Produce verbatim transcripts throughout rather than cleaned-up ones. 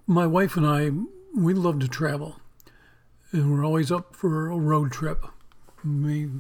My wife and I, we love to travel, and we're always up for a road trip. Maybe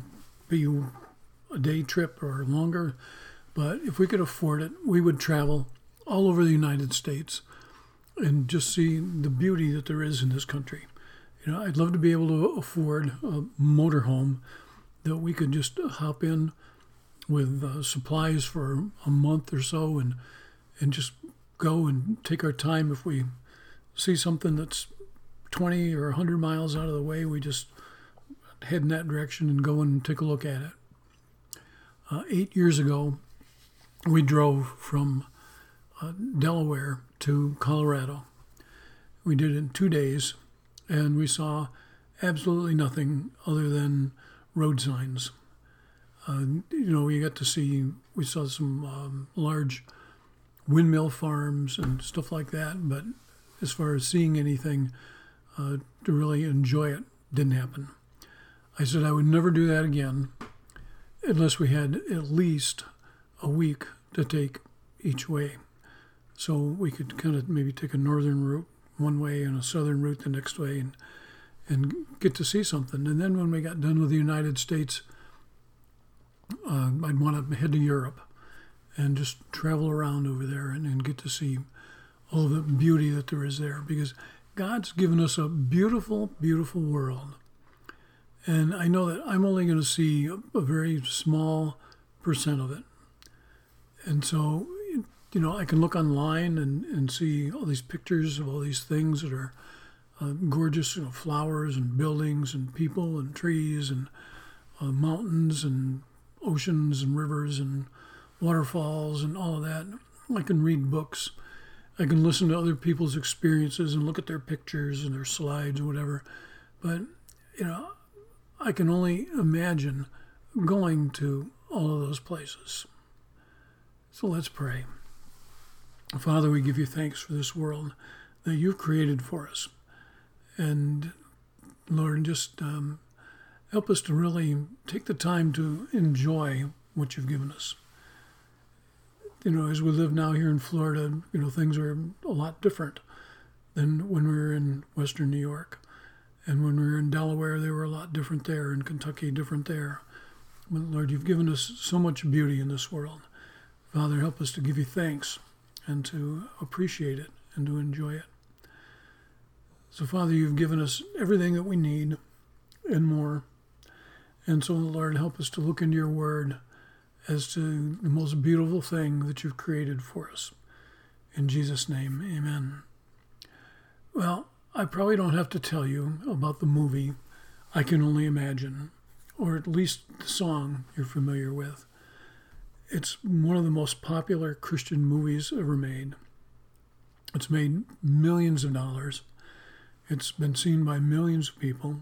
a day trip or longer, but if we could afford it, we would travel all over the United States and just see the beauty that there is in this country. You know, I'd love to be able to afford a motorhome that we could just hop in with uh, supplies for a month or so and and just go and take our time. If we see something that's twenty or one hundred miles out of the way, we just head in that direction and go and take a look at it. Uh, eight years ago, we drove from uh, Delaware to Colorado. We did it in two days, and we saw absolutely nothing other than road signs. Uh, you know, we got to see, we saw some um, large windmill farms and stuff like that, but as far as seeing anything uh, to really enjoy it, didn't happen. I said I would never do that again unless we had at least a week to take each way. So we could kind of maybe take a northern route one way and a southern route the next way and and get to see something. And then when we got done with the United States, uh, I'd want to head to Europe and just travel around over there and, and get to see all the beauty that there is there, because God's given us a beautiful, beautiful world. And I know that I'm only going to see a, a very small percent of it. And so, you know, I can look online and, and see all these pictures of all these things that are uh, gorgeous, you know, flowers and buildings and people and trees and uh, mountains and oceans and rivers and waterfalls and all of that. I can read books. I can listen to other people's experiences and look at their pictures and their slides or whatever. But, you know, I can only imagine going to all of those places. So let's pray. Father, we give you thanks for this world that you've created for us. And Lord, just um, help us to really take the time to enjoy what you've given us. You know, as we live now here in Florida, you know, things are a lot different than when we were in Western New York. And when we were in Delaware, they were a lot different there. In Kentucky, different there. But Lord, you've given us so much beauty in this world. Father, help us to give you thanks and to appreciate it and to enjoy it. So, Father, you've given us everything that we need and more. And so, Lord, help us to look into your word as to the most beautiful thing that you've created for us. In Jesus' name, amen. Well, I probably don't have to tell you about the movie I Can Only Imagine, or at least the song you're familiar with. It's one of the most popular Christian movies ever made. It's made millions of dollars. It's been seen by millions of people.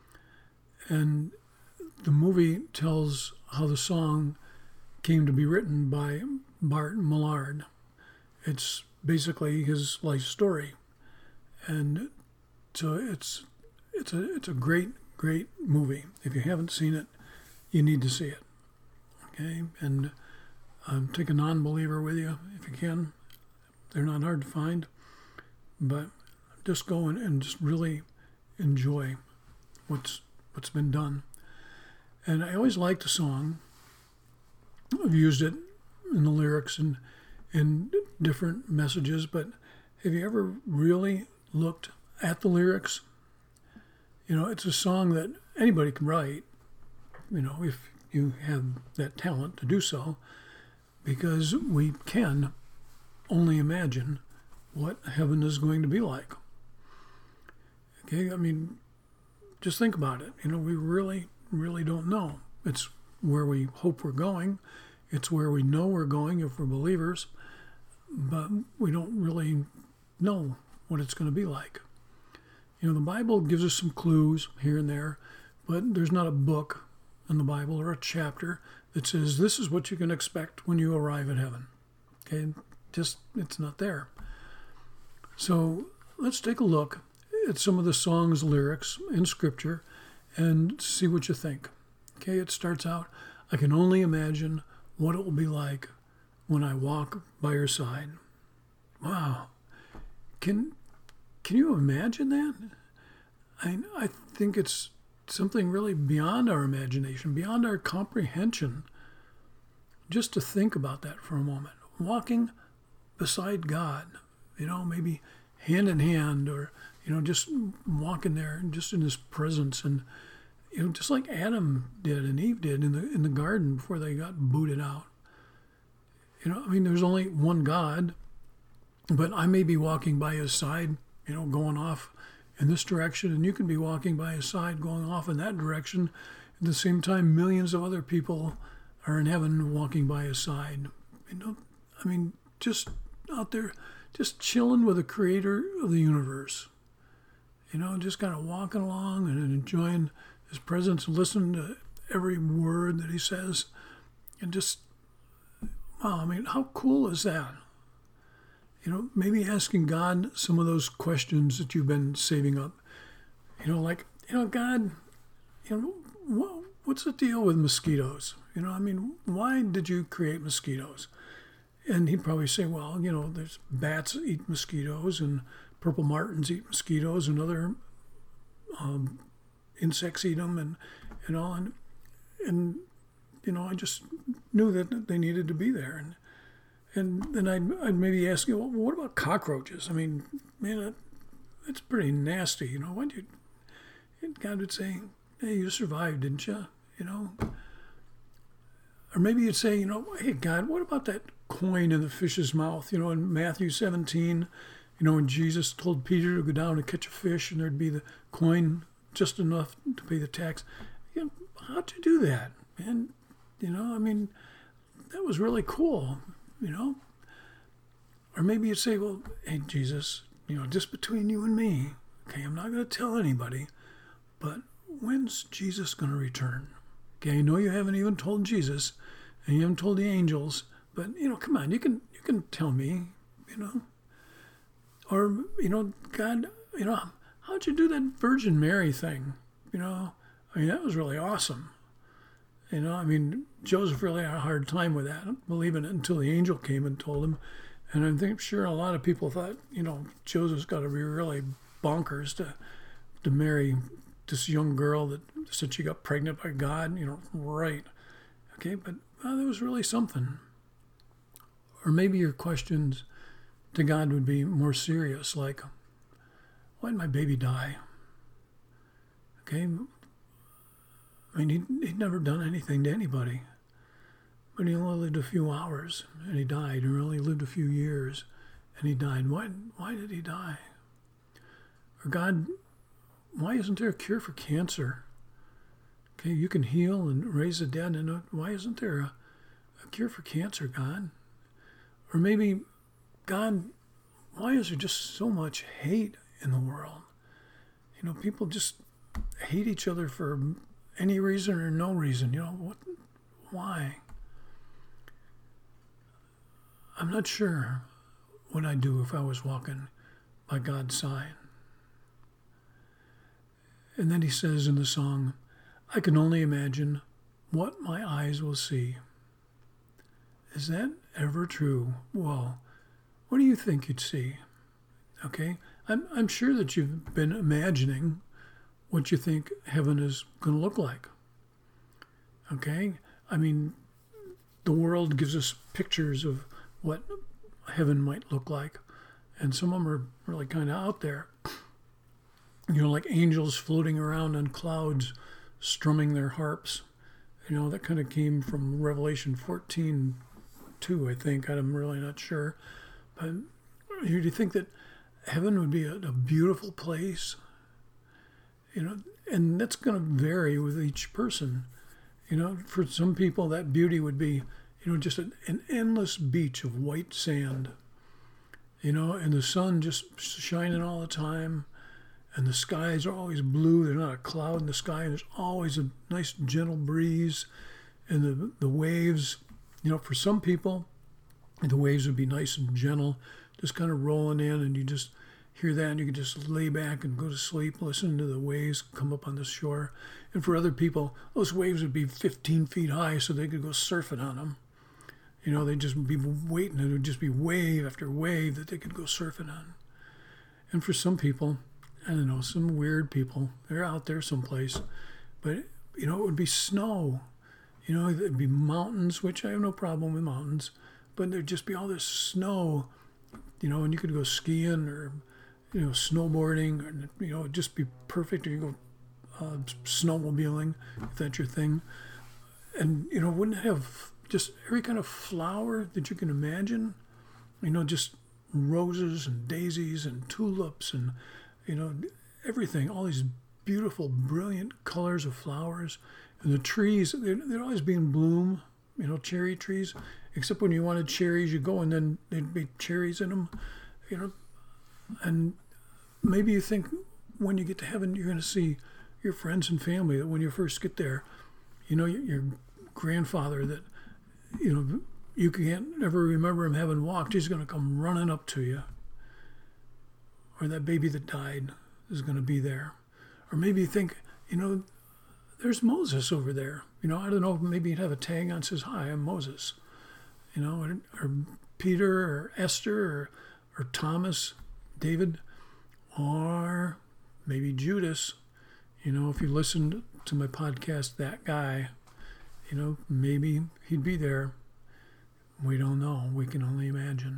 And the movie tells how the song came to be written by Bart Millard. It's basically his life story. And so it's it's a it's a great, great movie. If you haven't seen it, you need to see it. Okay? And um, take a non-believer with you if you can. They're not hard to find. But just go and, and just really enjoy what's what's been done. And I always liked the song. I've used it in the lyrics and in different messages, but have you ever really looked at the lyrics? You know, it's a song that anybody can write, you know, if you have that talent to do so, because we can only imagine what heaven is going to be like. Okay, I mean, just think about it. You know, we really, really don't know. It's where we hope we're going. It's where we know we're going if we're believers, but we don't really know what it's going to be like. You know, the Bible gives us some clues here and there, but there's not a book in the Bible or a chapter that says this is what you can expect when you arrive at heaven. Okay, just, it's not there. So let's take a look at some of the song's lyrics in Scripture and see what you think. Okay, it starts out, I can only imagine what it will be like when I walk by your side. Wow. Can can you imagine that? I, I think it's something really beyond our imagination, beyond our comprehension. Just to think about that for a moment. Walking beside God, you know, maybe hand in hand, or, you know, just walking there just in his presence, and, you know, just like Adam did and Eve did in the in the garden before they got booted out. You know, I mean, there's only one God, but I may be walking by his side, you know, going off in this direction, and you can be walking by his side going off in that direction. At the same time, millions of other people are in heaven walking by his side. You know, I mean, just out there, just chilling with the creator of the universe. You know, just kind of walking along and enjoying his presence and listening to every word that he says. And just, wow, I mean, how cool is that? You know, maybe asking God some of those questions that you've been saving up. You know, like, you know, God, you know, what, what's the deal with mosquitoes? You know, I mean, why did you create mosquitoes? And he'd probably say, well, you know, there's bats eat mosquitoes, and purple martins eat mosquitoes, and other um, insects eat them, and, and all. And, and, you know, I just knew that they needed to be there. And and then I'd, I'd maybe ask you, well, what about cockroaches? I mean, man, that, that's pretty nasty. You know, why'd you... And God would say, hey, you survived, didn't you? You know? Or maybe you'd say, you know, hey, God, what about that coin in the fish's mouth? You know, in Matthew seventeen, you know, when Jesus told Peter to go down and catch a fish, and there'd be the coin just enough to pay the tax. You know, how'd you do that, man? You know, I mean, that was really cool, you know? Or maybe you'd say, well, hey, Jesus, you know, just between you and me, okay, I'm not going to tell anybody, but when's Jesus going to return? Okay, I know you haven't even told Jesus, and you haven't told the angels, but, you know, come on, you can you can tell me, you know. Or, you know, God, you know, how'd you do that Virgin Mary thing? You know, I mean, that was really awesome. You know, I mean, Joseph really had a hard time with that, believing it, until the angel came and told him. And I think, sure, a lot of people thought, you know, Joseph's got to be really bonkers to to marry this young girl that said she got pregnant by God, you know, right. Okay, but well, that was really something. Or maybe your questions to God would be more serious, like, why did my baby die? Okay, I mean, he'd, he'd never done anything to anybody, but he only lived a few hours, and he died, or only lived a few years, and he died. Why, why did he die? Or God, why isn't there a cure for cancer? Okay, you can heal and raise the dead, and why isn't there a, a cure for cancer, God? Or maybe, God, why is there just so much hate in the world? You know, people just hate each other for any reason or no reason. You know, what? Why? I'm not sure what I'd do if I was walking by God's side. And then he says in the song, I can only imagine what my eyes will see. Is that ever true? Well, what do you think you'd see? Okay, I'm I'm sure that you've been imagining what you think heaven is going to look like. Okay, I mean, the world gives us pictures of what heaven might look like, and some of them are really kind of out there. You know, like angels floating around on clouds, strumming their harps. You know, that kind of came from Revelation fourteen two, I think. I'm really not sure. But do you think that heaven would be a, a beautiful place? You know, and that's going to vary with each person. You know, for some people, that beauty would be, you know, just an, an endless beach of white sand. You know, and the sun just shining all the time. And the skies are always blue. There's not a cloud in the sky. And there's always a nice gentle breeze. And the the waves, you know, for some people, the waves would be nice and gentle, just kind of rolling in. And you just hear that and you can just lay back and go to sleep, listen to the waves come up on the shore. And for other people, those waves would be fifteen feet high so they could go surfing on them. You know, they'd just be waiting. It would just be wave after wave that they could go surfing on. And for some people, I don't know, some weird people, they're out there someplace, but, you know, it would be snow. You know, there'd be mountains, which I have no problem with mountains, but there'd just be all this snow, you know, and you could go skiing or, you know, snowboarding, or, you know, it'd just be perfect. Or you go uh, snowmobiling, if that's your thing. And, you know, wouldn't it have just every kind of flower that you can imagine? You know, just roses and daisies and tulips and, you know, everything, all these beautiful, brilliant colors of flowers. And the trees, they'd, they'd always be in bloom, you know, cherry trees. Except when you wanted cherries, you go and then there'd be cherries in them, you know. And maybe you think when you get to heaven, you're going to see your friends and family, that when you first get there, you know, your, your grandfather that, you know, you can't never remember him having walked, he's going to come running up to you. Or that baby that died is going to be there. Or maybe you think, you know, there's Moses over there. You know, I don't know, maybe you'd have a tag on that says, "Hi, I'm Moses." You know, or, or Peter or Esther or, or Thomas, David, or maybe Judas. You know, if you listened to my podcast, That Guy, you know, maybe he'd be there. We don't know. We can only imagine.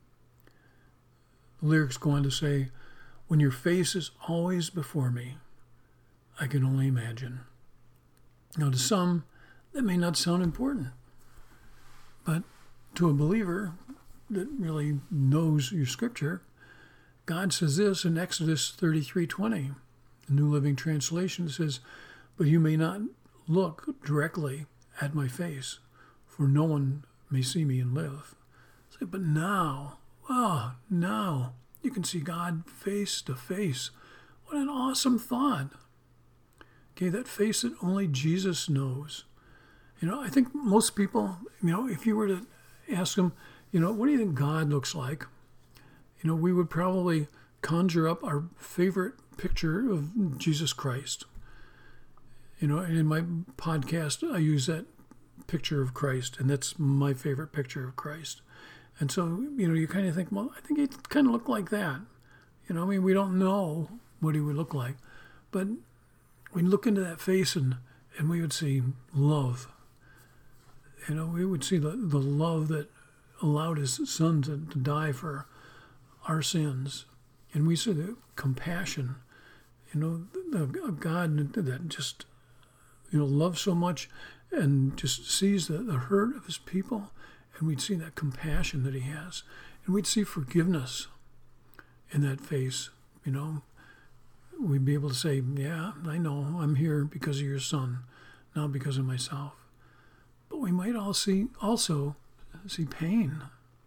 The lyrics go on to say, "When your face is always before me, I can only imagine." Now, to some, that may not sound important, but to a believer that really knows your scripture, God says this in Exodus thirty-three twenty. The New Living Translation says, "But you may not look directly at my face, for no one may see me and live." Say, but now, oh, now you can see God face to face. What an awesome thought. Okay, that face that only Jesus knows. You know, I think most people, you know, if you were to ask them, you know, what do you think God looks like? You know, we would probably conjure up our favorite picture of Jesus Christ. You know, and in my podcast, I use that picture of Christ, and that's my favorite picture of Christ. And so, you know, you kind of think, well, I think he kind of looked like that. You know, I mean, we don't know what he would look like, but we look into that face and, and we would see love. You know, we would see the, the love that allowed his son to, to die for our sins. And we see the compassion, you know, the, the God that just, you know, loves so much and just sees the, the hurt of his people. And we'd see that compassion that he has. And we'd see forgiveness in that face, you know. We'd be able to say, yeah, I know, I'm here because of your son, not because of myself. But we might all see, also see pain.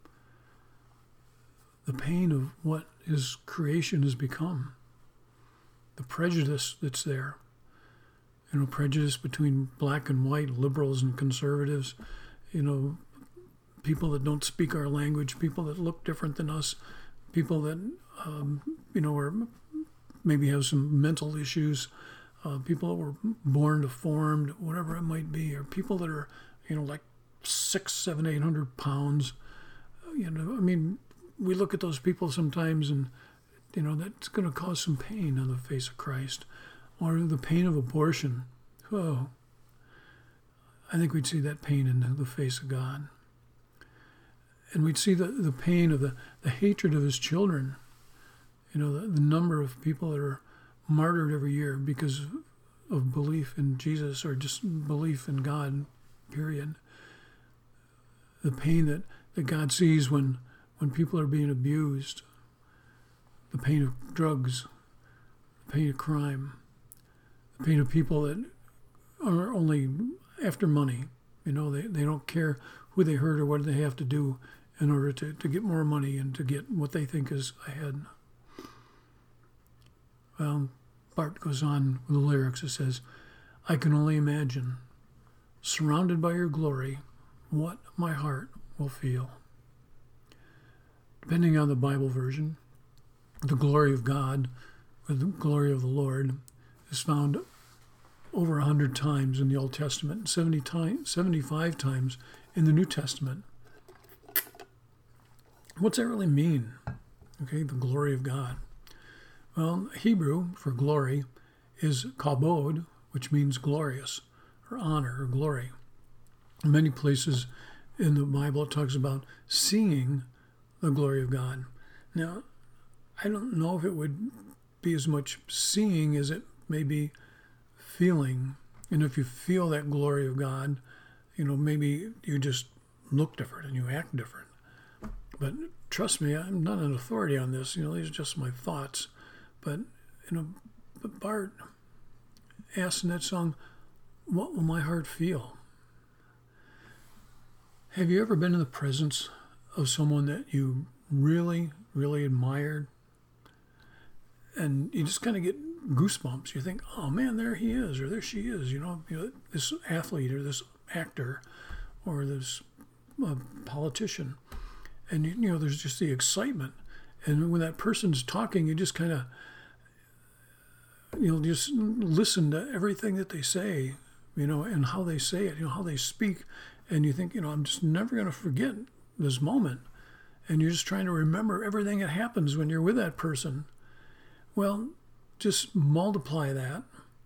The pain of what his creation has become. The prejudice that's there. You know, prejudice between black and white, liberals and conservatives, you know, people that don't speak our language, people that look different than us, people that, um, you know, are maybe have some mental issues, uh, people that were born deformed, whatever it might be, or people that are, you know, like six, seven, eight hundred pounds. You know, I mean, we look at those people sometimes and, you know, that's going to cause some pain on the face of Christ. Or the pain of abortion. Oh, I think we'd see that pain in the face of God. And we'd see the, the pain of the, the hatred of his children. You know, the, the number of people that are martyred every year because of belief in Jesus or just belief in God, period. The pain that, that God sees when, when people are being abused. The pain of drugs. The pain of crime. The pain of people that are only after money. You know, they, they don't care who they hurt or what they have to do in order to, to get more money and to get what they think is ahead. Well, Bart goes on with the lyrics. It says, "I can only imagine, surrounded by your glory, what my heart will feel." Depending on the Bible version, the glory of God or the glory of the Lord is found over a hundred times in the Old Testament, seventy times, seventy-five times in the New Testament. What's that really mean? Okay, the glory of God. Well, Hebrew for glory is kabod, which means glorious or honor or glory. In many places in the Bible, it talks about seeing the glory of God. Now, I don't know if it would be as much seeing as it may be feeling. And if you feel that glory of God, you know, maybe you just look different and you act different. But trust me, I'm not an authority on this. You know, these are just my thoughts. But, you know, but Bart asked in that song, what will my heart feel? Have you ever been in the presence of someone that you really, really admired? And you just kind of get goosebumps. You think, oh man, there he is, or there she is. You know, you know this athlete or this actor or this uh, politician. And, you know, there's just the excitement. And when that person's talking, you just kind of, you know, just listen to everything that they say, you know, and how they say it, you know, how they speak. And you think, you know, I'm just never going to forget this moment. And you're just trying to remember everything that happens when you're with that person. Well, just multiply that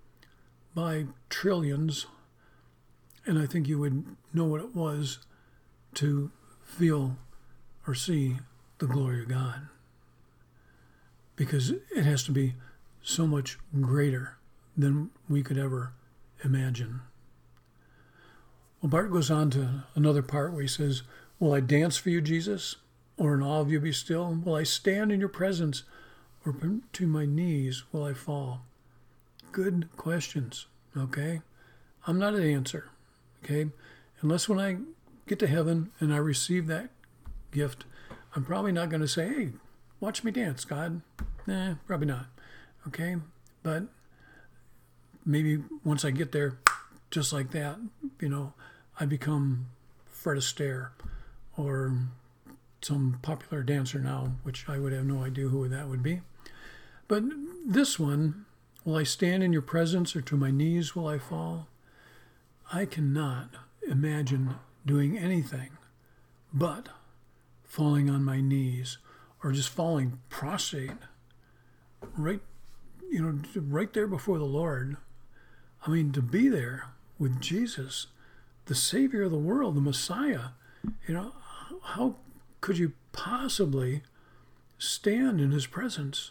by trillions, and I think you would know what it was to feel or see the glory of God. Because it has to be so much greater than we could ever imagine. Well, Bart goes on to another part where he says, will I dance for you, Jesus? Or in awe of you be still? Will I stand in your presence? Or to my knees will I fall? Good questions, okay? I'm not an answer, okay? Unless when I get to heaven and I receive that gift, I'm probably not going to say, hey, watch me dance, God. Nah, probably not, okay? But maybe once I get there, just like that, you know, I become Fred Astaire or some popular dancer now, which I would have no idea who that would be. But this one, will I stand in your presence or to my knees will I fall? I cannot imagine doing anything but falling on my knees or just falling prostrate right, you know, right there before the Lord. I mean, to be there with Jesus, the Savior of the world, the Messiah, you know, how could you possibly stand in his presence?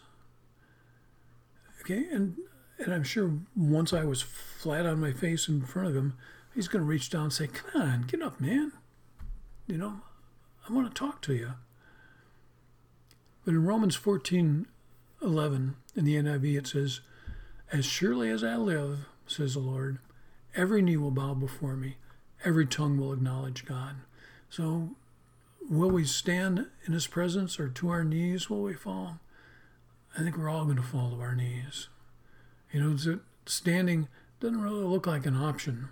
Okay, and and I'm sure once I was flat on my face in front of him, he's going to reach down and say, come on, get up, man. You know, I want to talk to you. But in Romans fourteen eleven, in the N I V, it says, as surely as I live, says the Lord, every knee will bow before me, every tongue will acknowledge God. So will we stand in his presence or to our knees will we fall? I think we're all going to fall to our knees. You know, standing doesn't really look like an option.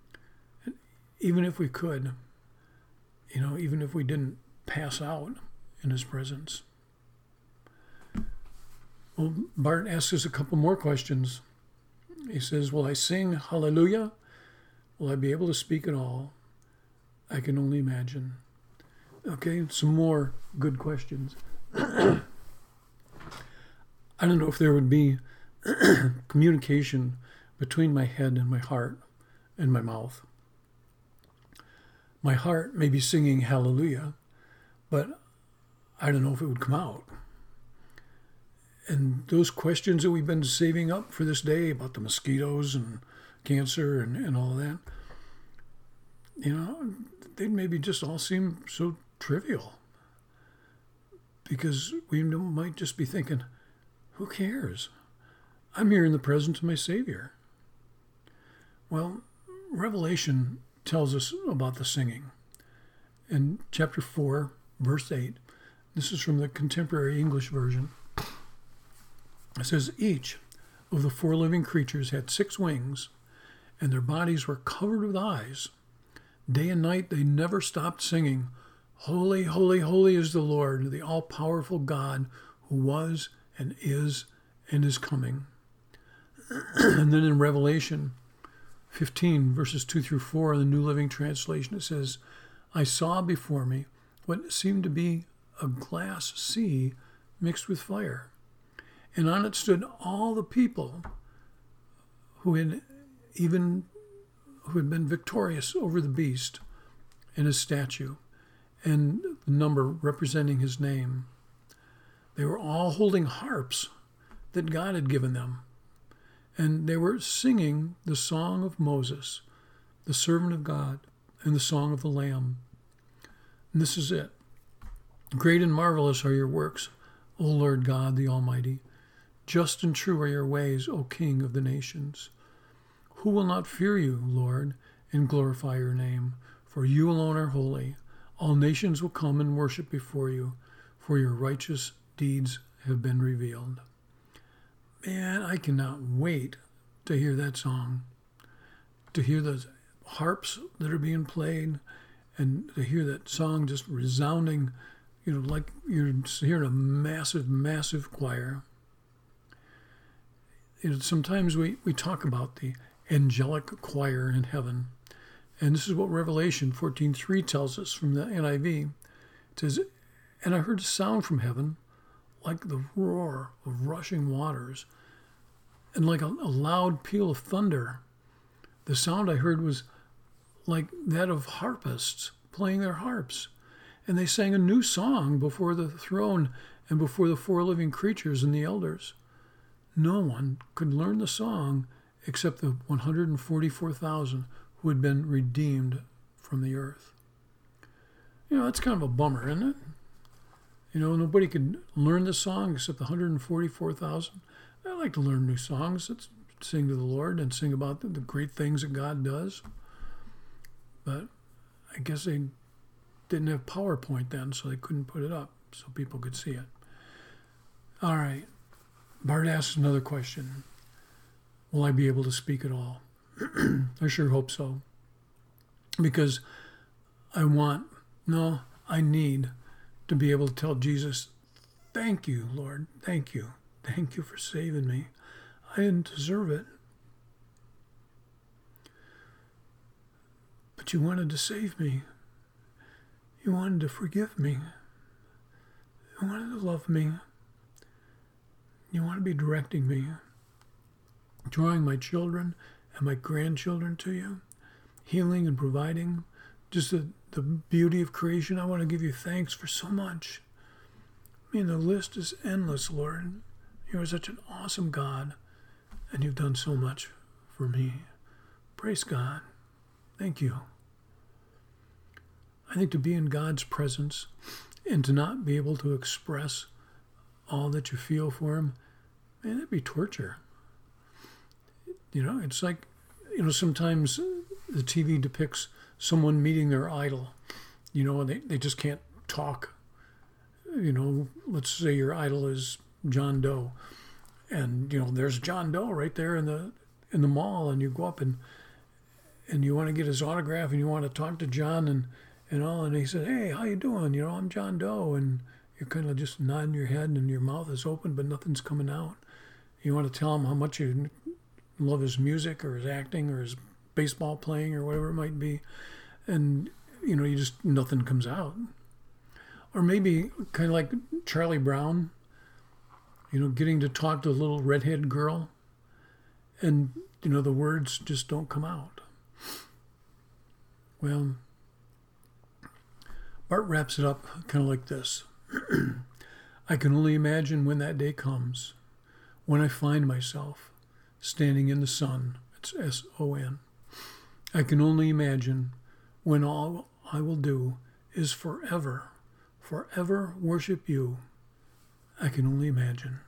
Even if we could, you know, even if we didn't pass out in his presence. Well, Bart asks us a couple more questions. He says, will I sing hallelujah? Will I be able to speak at all? I can only imagine. Okay, some more good questions. I don't know if there would be communication between my head and my heart and my mouth. My heart may be singing hallelujah, but I don't know if it would come out. And those questions that we've been saving up for this day about the mosquitoes and cancer and, and all that, you know, they maybe just all seem so trivial. Because we might just be thinking, who cares? I'm here in the presence of my Savior. Well, Revelation tells us about the singing. In chapter four, verse eight, this is from the Contemporary English Version. It says, each of the four living creatures had six wings, and their bodies were covered with eyes. Day and night they never stopped singing, holy, holy, holy is the Lord, the all-powerful God, who was and is and is coming. And then in Revelation fifteen, verses two through four, in the New Living Translation, it says, I saw before me what seemed to be a glass sea mixed with fire. And on it stood all the people who had even who had been victorious over the beast and his statue, and the number representing his name. They were all holding harps that God had given them, and they were singing the song of Moses, the servant of God, and the song of the Lamb. And this is it. Great and marvelous are your works, O Lord God the Almighty. Just and true are your ways, O King of the nations. Who will not fear you, Lord, and glorify your name? For you alone are holy. All nations will come and worship before you, for your righteous deeds have been revealed. Man, I cannot wait to hear that song, to hear those harps that are being played, and to hear that song just resounding, you know, like you're hearing a massive, massive choir. You know, sometimes we, we talk about the angelic choir in heaven. And this is what Revelation fourteen three tells us from the N I V. It says, "And I heard a sound from heaven like the roar of rushing waters and like a, a loud peal of thunder. The sound I heard was like that of harpists playing their harps. And they sang a new song before the throne and before the four living creatures and the elders. No one could learn the song except the one hundred forty-four thousand who had been redeemed from the earth." You know, that's kind of a bummer, isn't it? You know, nobody could learn the song except the one hundred forty-four thousand. I like to learn new songs. Let's sing to the Lord and sing about the, the great things that God does. But I guess they didn't have PowerPoint then, so they couldn't put it up so people could see it. All right. Bart asks another question. Will I be able to speak at all? I sure hope so. Because I want, no, I need to be able to tell Jesus, thank you, Lord. Thank you. Thank you for saving me. I didn't deserve it. But you wanted to save me. You wanted to forgive me. You wanted to love me. You want to be directing me, drawing my children and my grandchildren to you, healing and providing, just the, the beauty of creation. I want to give you thanks for so much. I mean, the list is endless, Lord. You are such an awesome God, and you've done so much for me. Praise God. Thank you. I think to be in God's presence and to not be able to express all that you feel for him, man, that'd be torture. You know, it's like, you know, sometimes the T V depicts someone meeting their idol, you know, and they, they just can't talk. You know, let's say your idol is John Doe, and, you know, there's John Doe right there in the in the mall, and you go up and and you want to get his autograph, and you want to talk to John, and, and all, and he said, hey, how you doing? You know, I'm John Doe, and you're kind of just nodding your head, and your mouth is open, but nothing's coming out. You want to tell him how much you love his music or his acting or his baseball playing or whatever it might be, and, you know, you just, nothing comes out. Or maybe kind of like Charlie Brown, you know, getting to talk to a little redhead girl, and, you know, the words just don't come out. Well, Bart wraps it up kind of like this. I can only imagine when that day comes, when I find myself standing in the sun. It's S O N. I can only imagine when all I will do is forever, forever worship you. I can only imagine.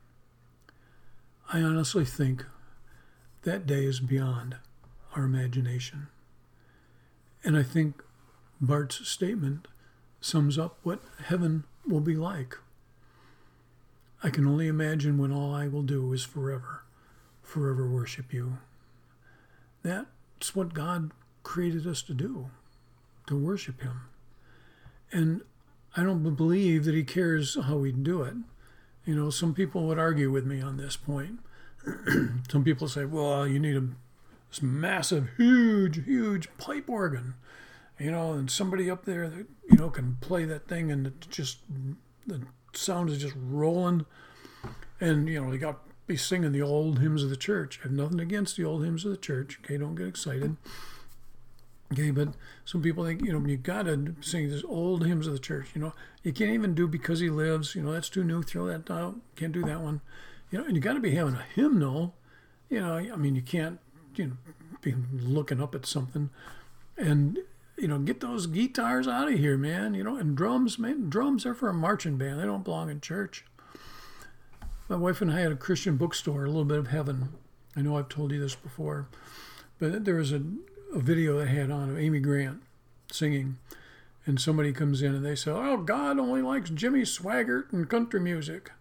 I honestly think that day is beyond our imagination. And I think Bart's statement sums up what heaven will be like. I can only imagine when all I will do is forever, forever worship you. That's what God created us to do, to worship him. And I don't believe that he cares how we do it. You know, some people would argue with me on this point. Some people say, well, you need a this massive, huge, huge pipe organ, you know, and somebody up there that, you know, can play that thing, and it just, the sound is just rolling. And, you know, they got to be singing the old hymns of the church. I have nothing against the old hymns of the church. Okay, don't get excited. Okay, but some people think, you know, you got to sing these old hymns of the church. You know, you can't even do Because He Lives. You know, that's too new. Throw that out. Can't do that one. You know, and you got to be having a hymnal. You know, I mean, you can't, you know, be looking up at something. And, you know, get those guitars out of here, man. You know, and drums, man, drums are for a marching band. They don't belong in church. My wife and I had a Christian bookstore, A Little Bit of Heaven. I know I've told you this before. But there was a a video they had on of Amy Grant singing, and somebody comes in and they say, oh, God only likes Jimmy Swaggart and country music.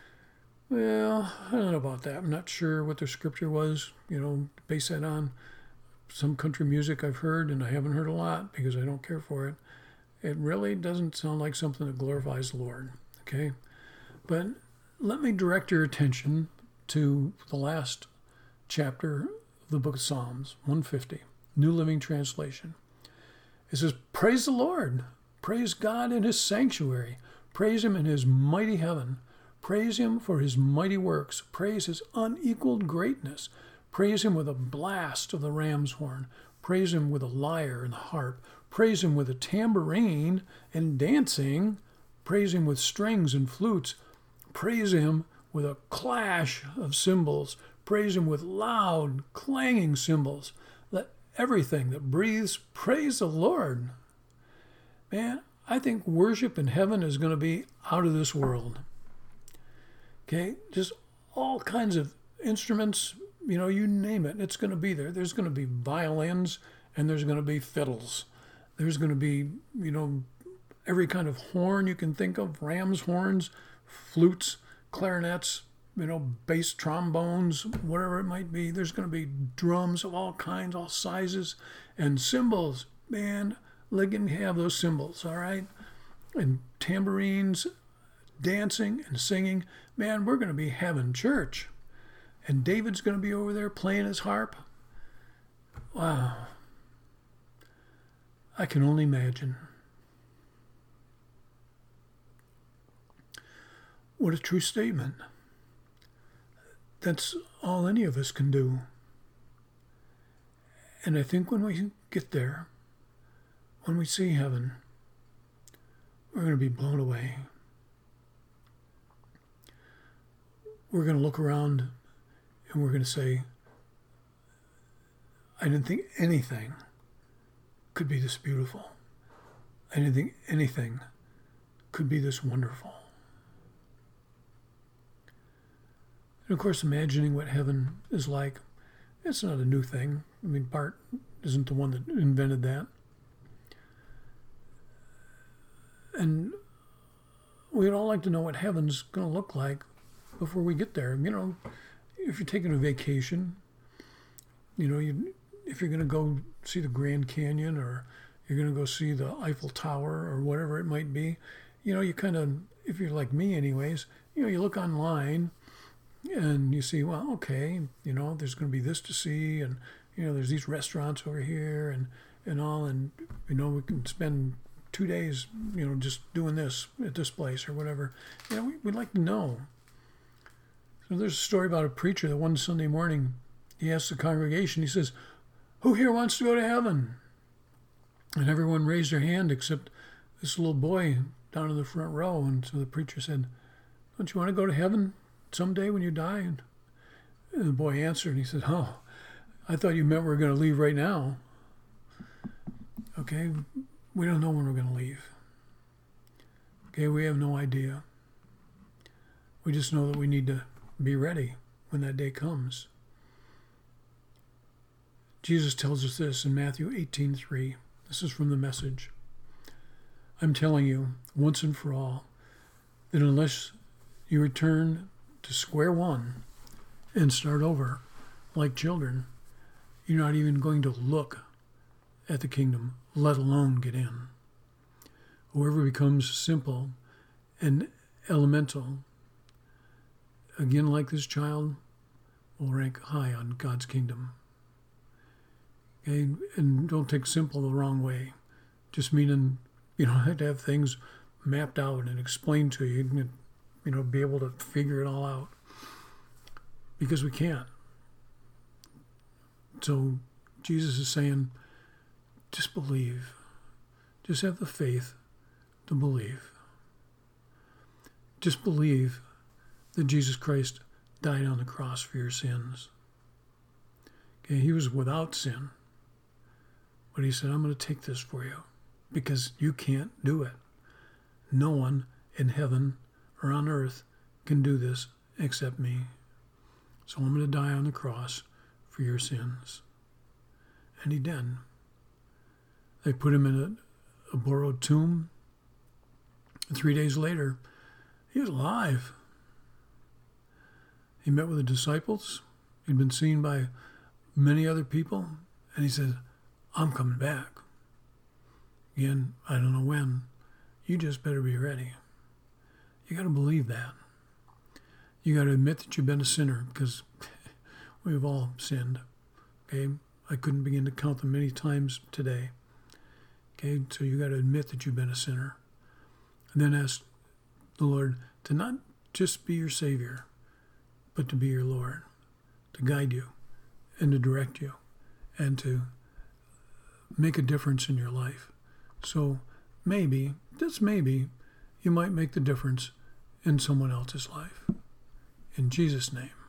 Well, I don't know about that. I'm not sure what the scripture was, you know, base that on. Some country music I've heard, and I haven't heard a lot because I don't care for it. It really doesn't sound like something that glorifies the Lord, okay? But let me direct your attention to the last chapter of the book of Psalms, one fifty. New Living Translation. It says, praise the Lord. Praise God in His sanctuary. Praise Him in His mighty heaven. Praise Him for His mighty works. Praise His unequaled greatness. Praise Him with a blast of the ram's horn. Praise Him with a lyre and the harp. Praise Him with a tambourine and dancing. Praise Him with strings and flutes. Praise Him with a clash of cymbals. Praise Him with loud, clanging cymbals. Let everything that breathes praise the Lord. Man, I think worship in heaven is going to be out of this world. Okay, just all kinds of instruments, you know, you name it, it's going to be there. There's going to be violins and there's going to be fiddles. There's going to be, you know, every kind of horn you can think of, ram's horns, flutes, clarinets, you know, bass trombones, whatever it might be. There's going to be drums of all kinds, all sizes, and cymbals. Man, let me have those cymbals, all right? And tambourines, dancing and singing. Man, we're going to be having church. And David's going to be over there playing his harp. Wow. I can only imagine. What a true statement. That's all any of us can do. And I think when we get there, when we see heaven, we're going to be blown away. We're going to look around and we're going to say, I didn't think anything could be this beautiful. I didn't think anything could be this wonderful. And of course, imagining what heaven is like, it's not a new thing. I mean, Bart isn't the one that invented that. And we'd all like to know what heaven's going to look like before we get there. You know, if you're taking a vacation, you know, you, if you're going to go see the Grand Canyon or you're going to go see the Eiffel Tower or whatever it might be, you know, you kind of, if you're like me anyways, you know, you look online and you see, well, okay, you know, there's going to be this to see, and, you know, there's these restaurants over here and, and all, and, you know, we can spend two days, you know, just doing this at this place or whatever. You know, we, we'd like to know. So there's a story about a preacher that one Sunday morning, he asked the congregation, he says, who here wants to go to heaven? And everyone raised their hand except this little boy down in the front row. And so the preacher said, don't you want to go to heaven someday when you die? And the boy answered, and he said, oh, I thought you meant we were going to leave right now. Okay, we don't know when we're going to leave. Okay, we have no idea. We just know that we need to be ready when that day comes. Jesus tells us this in Matthew eighteen three. This is from the Message. I'm telling you, once and for all, that unless you return to square one and start over like children, you're not even going to look at the kingdom, let alone get in. Whoever becomes simple and elemental, again like this child, will rank high on God's kingdom. Okay? And don't take simple the wrong way. Just meaning you don't have to have things mapped out and explained to you, and, you know, be able to figure it all out. because we can't. So Jesus is saying, just believe. Just have the faith to believe. Just believe that Jesus Christ died on the cross for your sins. Okay, he was without sin. But he said, I'm going to take this for you because you can't do it. No one in heaven or on earth can do this except me. So I'm going to die on the cross for your sins. And he did. They put him in a, a borrowed tomb. And three days later, he was alive. He met with the disciples. He'd been seen by many other people. And he said, I'm coming back. Again, I don't know when. You just better be ready. You got to believe that. You got to admit that you've been a sinner because we've all sinned. Okay? I couldn't begin to count them many times today. Okay? So you got to admit that you've been a sinner. And then ask the Lord to not just be your Savior, but to be your Lord, to guide you and to direct you and to make a difference in your life. So maybe, just maybe, you might make the difference in someone else's life. In Jesus' name,